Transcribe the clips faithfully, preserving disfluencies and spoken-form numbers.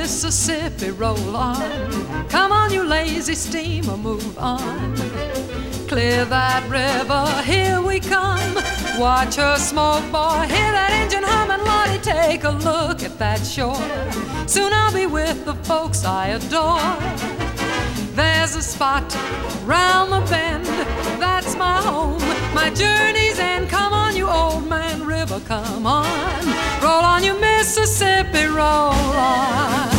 Mississippi, roll on. Come on, you lazy steamer, move on. Clear that river, here we come. Watch her smoke, boy, hear that engine hum. And Lottie, take a look at that shore. Soon I'll be with the folks I adore. There's a spot round the bend, that's my home, my journey's end. Come on, you old man river, come on. Roll on, you Mississippi, roll on.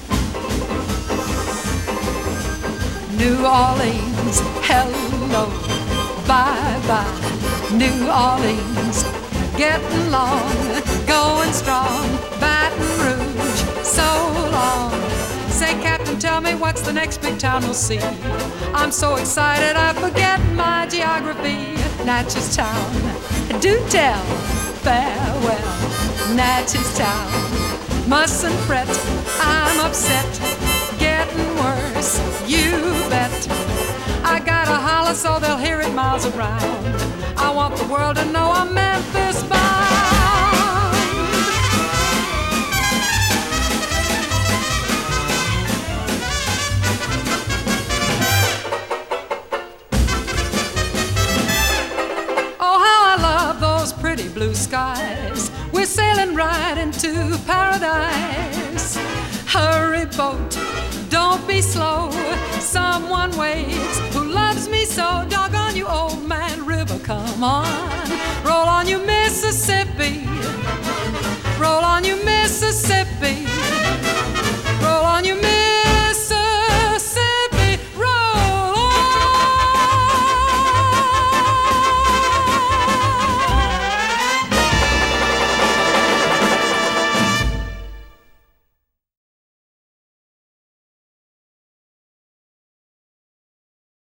New Orleans, hello, bye-bye. New Orleans, getting long, going strong. Baton Rouge, so long. Say, Captain, tell me what's the next big town we'll see? I'm so excited I forget my geography. Natchez Town, do tell, farewell, Natchez Town. Mustn't fret, I'm upset, getting worse, you bet. I gotta holler so they'll hear it miles around. I want the world to know I'm Memphis bound. Oh, how I love those pretty blue skies. We're sailing right into paradise. Hurry, boat, don't be slow. Someone waits who loves me so. Doggone you, old man river, come on. Roll on, you Mississippi. Roll on, you Mississippi.